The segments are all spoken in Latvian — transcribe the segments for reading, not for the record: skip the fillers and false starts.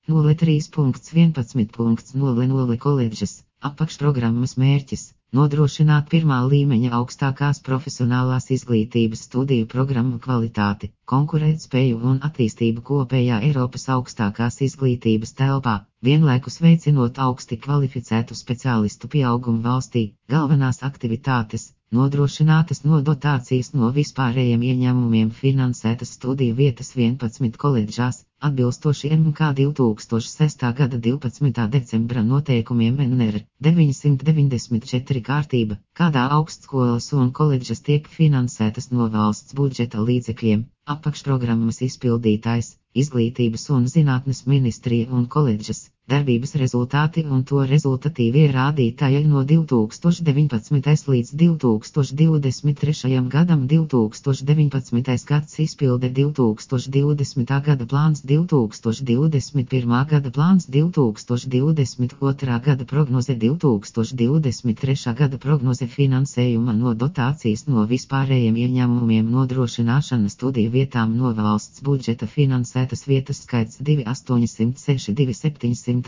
03.11.00 koledžas, apakšprogrammas mērķis – nodrošināt pirmā līmeņa augstākās profesionālās izglītības studiju programmu kvalitāti, konkurētspēju un attīstību kopējā Eiropas augstākās izglītības telpā, vienlaikus veicinot augsti kvalificētu speciālistu pieaugumu valstī. Galvenās aktivitātes – nodrošinātas no dotācijas no vispārējiem ieņēmumiem finansētas studiju vietas 11 koledžās, atbilstoši MK 2006. gada 12. decembra noteikumiem NR 994 kārtība, kādā augstskolas un koledžas tiek finansētas no valsts budžeta līdzekļiem, apakšprogrammas izpildītājs, Izglītības un zinātnes ministrija un koledžas, darbības rezultāti un to rezultatīvie rādītāji no 2019. līdz 2023. gadam. 2019. gads izpilde 2020. gada plāns 2021. gada plāns 2022. gada prognoze 2023. gada prognoze finansējuma no dotācijas no vispārējiem ieņēmumiem nodrošināšana studiju vietām no valsts budžeta finansētas vietas skaits 2806 2794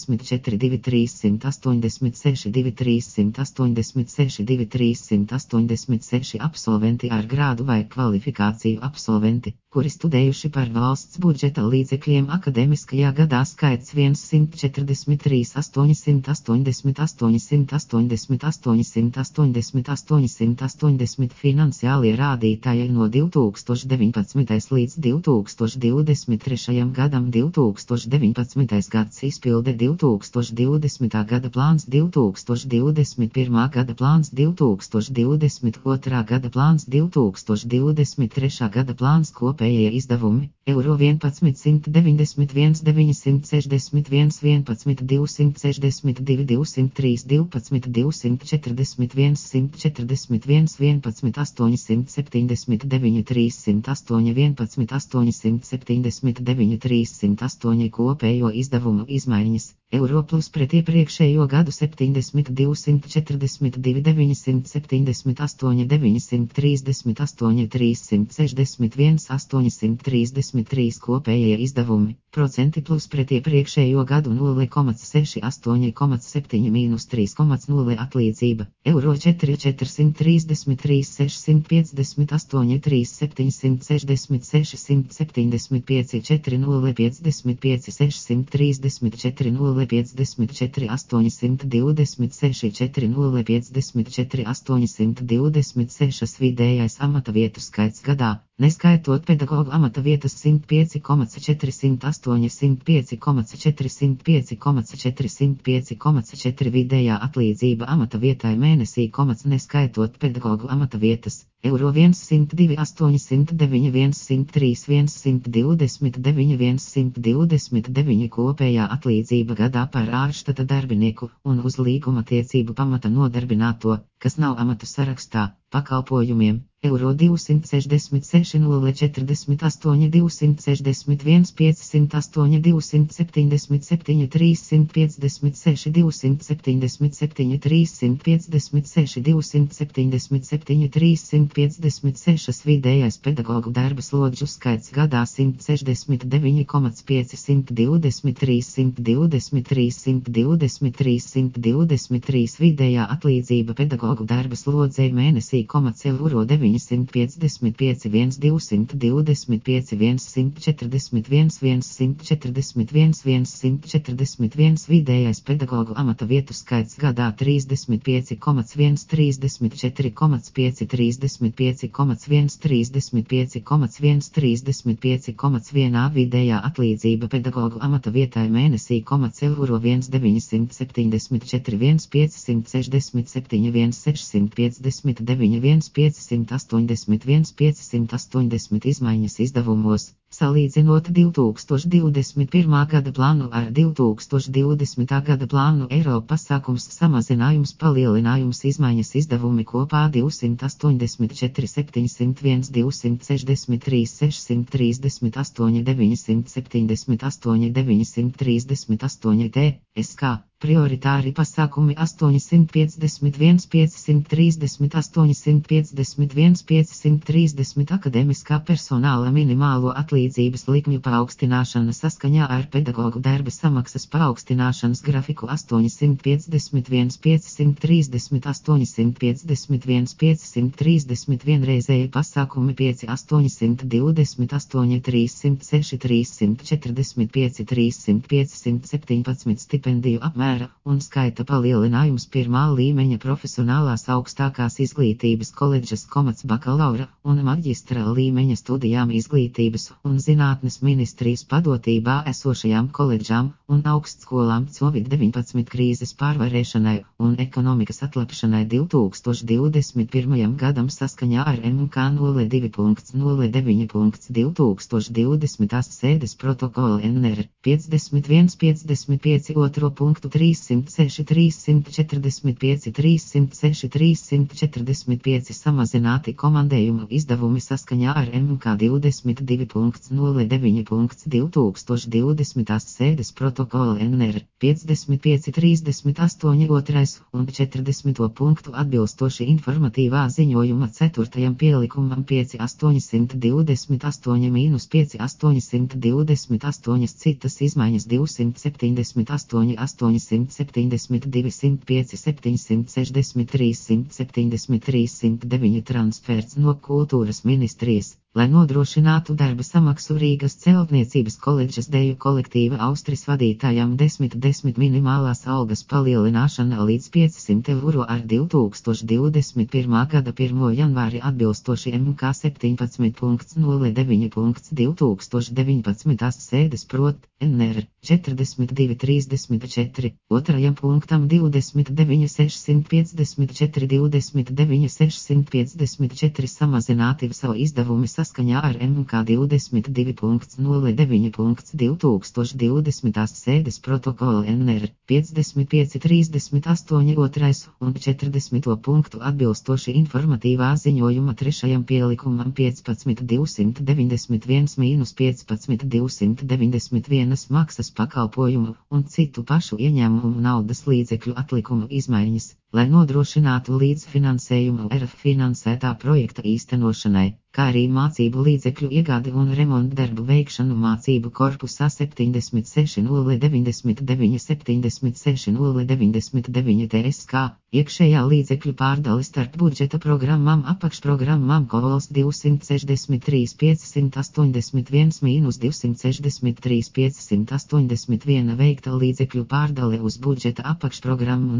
2386 2386 2386 absolventi ar grādu vai kvalifikāciju absolventi, kuri studējuši par valsts budžeta līdzekļiem akademiskajā gadā skaits 143 880 880 880 880 finansiālie rādītāji no 2019. līdz 2023. gadam. 2019. gads izpilde 2020. gada plāns 2021. gada plāns 2022. gada plāns 2023. gada plāns kopējie izdevumi eiro 1191 961 11 262 203 12 241 141 11 879 308 11 879 308 kopējo izdevumu izmaiņas. Eiro plus pret iepriekšējo gadu 70 242 978 938 361 833 kopējie izdevumi, procenti plus pret iepriekšējo gadu 0,6 8,7 mīnus 3,0 atlīdzība, eiro 4 433 658 3 766 675 4 0 55 634 0 54 826 4 0 54 826 vidējais amata vietu skaits gadā, neskaitot pedagoģu amata vietas 105,4 108 105,4 405,4 vidējā atlīdzība amata vietai mēnesī, neskaitot pedagoģu amata vietas. Eiro 102 809 103 129 129 kopējā atlīdzība gadā par ārštata darbinieku un uz līguma tiecību pamata nodarbināto, kas nav amatu sarakstā, pakalpojumiem. Eiro 266 048 261 508 277 356 277 356 277 356 vidējais pedagoģu darba slodžu skaits gadā 169,5 123 123 123 123 vidējā atlīdzība pedagoģu darba slodzei mēnesī, eiro 955 1 225 1 141 1 141 141 vidējais pedagoģu amata vietu skaits gadā 35,1 34,5 35,1 35,1 35,1 vidējā atlīdzība pedagoģu amata vietai mēnesī, eiro 1 974 1 567 1 659 1 581 580 izmaiņas izdevumos. Salīdzinot 2021. gada plānu ar 2020. gada plānu, eiro pasākums samazinājums palielinājums izmaiņas izdevumi kopā 284 701 263 638 978 938 TSK. Prioritāri pasākumi 851, 530, 851, 530 akademiskā personāla minimālo atlīdzības likmju paaugstināšana saskaņā ar pedagogu darba samaksas paaugstināšanas grafiku 851, 530, 851, 530 vienreizēji pasākumi 5, 820, 8, 306, 345, 300, 517 stipendiju apmēru un skaita palielinājums pirmā līmeņa profesionālās augstākās izglītības koledžas bakalaura un maģistra līmeņa studijām izglītības un zinātnes ministrijas padotībā esošajām koledžām un augstskolām Covid-19 krīzes pārvarēšanai un ekonomikas atlapšanai 2021. gadam saskaņā ar MK 02.09.2020 sēdes protokolu NR 51, 55 2. punktu 306, 345, 306, 345 samazināti komandējumu izdevumi saskaņā ar MK 22.09.2020 sēdes protokolu NR 55, 38 2. un 40. punktu atbilstoši informatīvā ziņojuma 4. pielikumam 5 828 -5 828 citas izmaiņas 278, 872, 105, 763, 173, 109 transferts no kultūras ministrijas, lai nodrošinātu darba samaksu Rīgas celtniecības koledžas deju kolektīva Austris vadītājām 10 minimālās algas palielināšana līdz 500 eiro ar 2021. gada 1. janvāri atbilstoši MK 17.09.2019 sēdes prot. NR 42.34, 2. punktam 29.654, 29.654 samazināti savu izdevumi saskaņā ar MK 22.09.2020 sēdes protokolu NR 55.38 2. un 40. punktu atbilstoši informatīvā ziņojuma 3. pielikumam 15.291 - 15.291 maksas pakalpojumu un citu pašu ieņēmumu naudas līdzekļu atlikumu izmaiņas, lai nodrošinātu līdzfinansējumu RF finansētā projekta īstenošanai, kā arī mācību līdzekļu iegādi un remontdarbu veikšanu mācību korpusā 76.099, 76.099 TSK, iekšējā līdzekļu pārdali starp budžeta programmām apakšprogrammām Kovols 263 581 - 263 581 veikta līdzekļu pārdale uz budžeta apakšprogrammu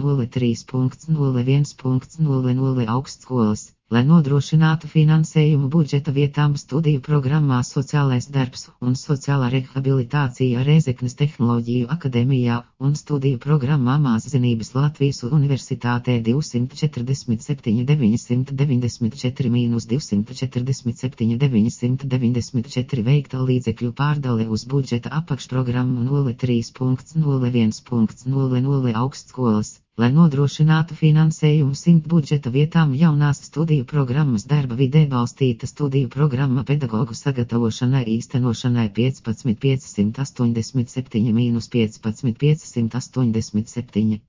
03.01.00 augstskolas, lai nodrošinātu finansējumu budžeta vietām studiju programmā Sociālais darbs un sociālā rehabilitācija Rēzeknes Tehnoloģiju akadēmijā un studiju programmā Māszinības Latvijas Universitātē 247 994 - 247 994 veikta līdzekļu pārdale uz budžeta apakšprogrammu 03.01.00 augstskolas, lai nodrošinātu finansējumu 100 budžeta vietām jaunās studiju programmas darba vidē balstīta studiju programma pedagogu sagatavošanai īstenošanai 15 587 - 15 587